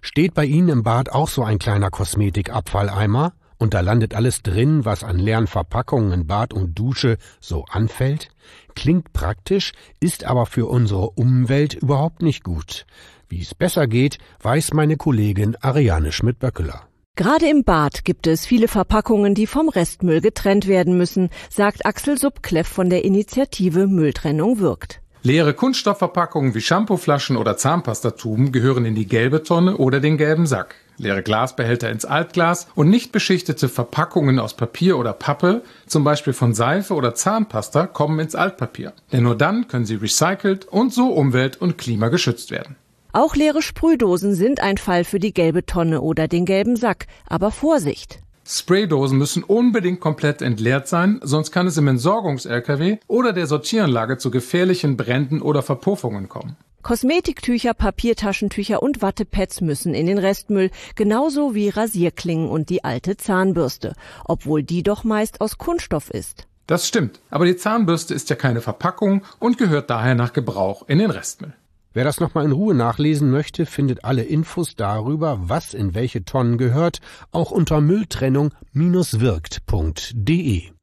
Steht bei Ihnen im Bad auch so ein kleiner Kosmetikabfalleimer? Und da landet alles drin, was an leeren Verpackungen in Bad und Dusche so anfällt? Klingt praktisch, ist aber für unsere Umwelt überhaupt nicht gut. Wie es besser geht, weiß meine Kollegin Ariane Schmidt-Böckeler. Gerade im Bad gibt es viele Verpackungen, die vom Restmüll getrennt werden müssen, sagt Axel Subkleff von der Initiative Mülltrennung wirkt. Leere Kunststoffverpackungen wie Shampooflaschen oder Zahnpastatuben gehören in die gelbe Tonne oder den gelben Sack. Leere Glasbehälter ins Altglas und nicht beschichtete Verpackungen aus Papier oder Pappe, zum Beispiel von Seife oder Zahnpasta, kommen ins Altpapier. Denn nur dann können sie recycelt und so umwelt- und klimageschützt werden. Auch leere Sprühdosen sind ein Fall für die gelbe Tonne oder den gelben Sack. Aber Vorsicht! Spraydosen müssen unbedingt komplett entleert sein, sonst kann es im Entsorgungs-LKW oder der Sortieranlage zu gefährlichen Bränden oder Verpuffungen kommen. Kosmetiktücher, Papiertaschentücher und Wattepads müssen in den Restmüll, genauso wie Rasierklingen und die alte Zahnbürste, obwohl die doch meist aus Kunststoff ist. Das stimmt, aber die Zahnbürste ist ja keine Verpackung und gehört daher nach Gebrauch in den Restmüll. Wer das nochmal in Ruhe nachlesen möchte, findet alle Infos darüber, was in welche Tonnen gehört, auch unter mülltrennung-wirkt.de.